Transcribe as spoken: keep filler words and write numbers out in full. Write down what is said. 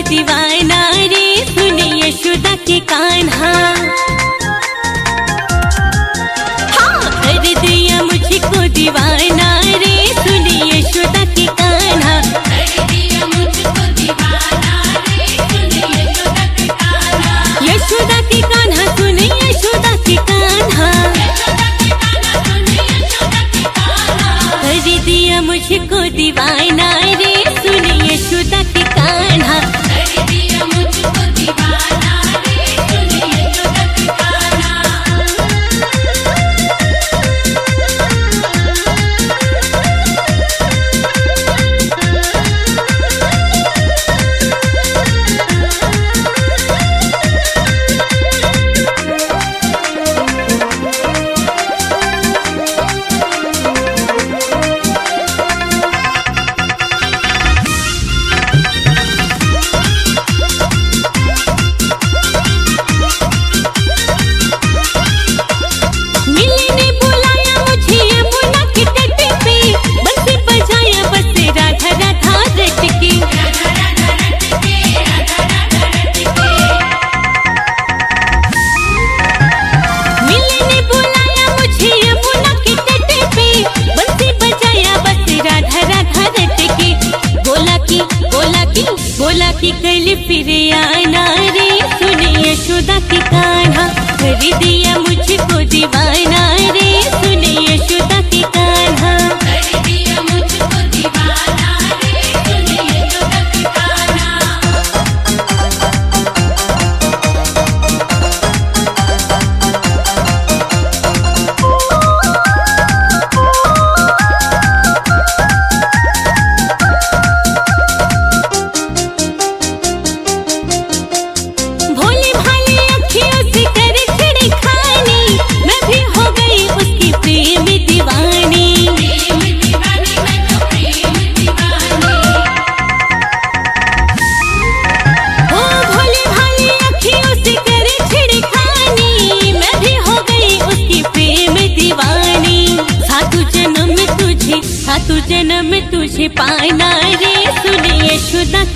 दीवाना रे सुने यशोदा के कान्हा। हाँ कर दिया मुझको दीवाना रे सुने यशोदा के कान्हा। कर दिया मुझको दीवाना रे सुने यशोदा के कान्हा। यशोदा के कान्हा सुने यशोदा के कान्हा। यशोदा के कान्हा सुने यशोदा के कान्हा। कर दिया मुझको दीवाना रे सुने यशोदा के कान्हा। कर दिया मुझको दीवाना रे सुने यशोदा के कान्हा। मिलने बुलाया मुझे यमुना के तट पे, बंसी बजाया बस राधा राधा रट के। राधा राधा रट के राधा राधा रट के। मिलने बुलाया मुझे यमुना के तट पे, बंसी बजाया बस राधा राधा रट के। बोला की बोला की बोला की कल फिर आना रे सुने यशोदा के कान्हा। कर दिया मुझको दीवाना रे सुने यशोदा के कान्हा। कर दिया मुझको दीवाना रे सुने यशोदा के कान्हा। भोले भाले अखियों से कर छिड़खानी, मैं भी हो गई उसकी प्रेम दीवानी। प्रेम दीवानी मैं तो प्रेम दीवानी। ओ भोले भाले अखियों से कर छिड़खानी, मैं भी हो गई उसकी प्रेम दीवानी। सातु जन्म तुझे सातु जन्म तुझे पाना रे सुने यशोदा